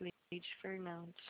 Cleide Fernandes.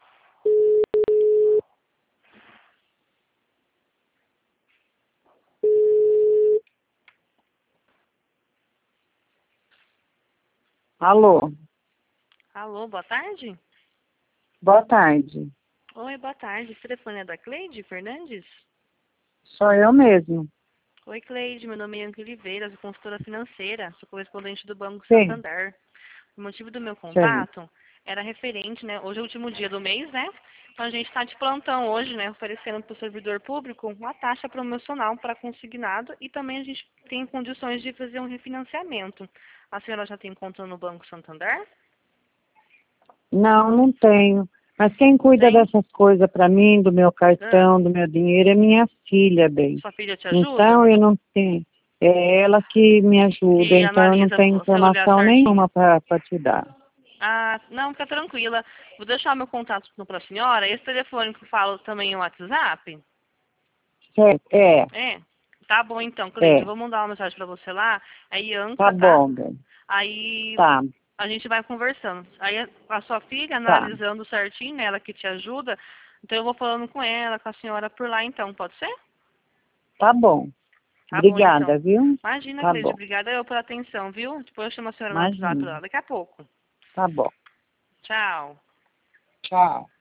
Alô? Alô, boa tarde? Boa tarde. Oi, boa tarde. Esse telefone é da Cleide Fernandes? Sou eu mesmo. Oi, Cleide. Meu nome é Anke Oliveira, sou consultora financeira, sou correspondente do Banco Sim, Santander. O motivo do meu sim. contato era referente, né? Hoje é o último dia do mês, né? Então a gente está de plantão hoje, né? Oferecendo para o servidor público uma taxa promocional para consignado e também a gente tem condições de fazer um refinanciamento. A senhora já tem conta no Banco Santander? Não, não tenho. Mas quem cuida Tem? dessas coisas para mim, do meu Ah, cartão, do meu dinheiro, é minha filha, bem. sua filha te ajuda? Então eu não tenho. É ela que me ajuda, Que então eu não analisa tenho o seu olhar informação certinho? nenhuma para te dar. Ah, não, fica tranquila. Vou deixar meu contato para a senhora. Esse telefone que eu falo também é o WhatsApp? Certo? É, É. Tá bom então, Cleide. Eu é. vou mandar uma mensagem para você lá. É Tá Ianca, tá? bom, bem. Aí Tá, a gente vai conversando. Aí a sua filha tá. analisando certinho, né, ela que te ajuda. Então eu vou falando com ela, com a senhora por lá então, pode ser? Tá bom. Tá bom Obrigada, então. viu? Imagina, Tá Cleide. bom. Obrigada eu pela atenção, viu? Depois eu chamo a senhora no WhatsApp Imagina. lá daqui a pouco. Tá bom. Tchau. Tchau.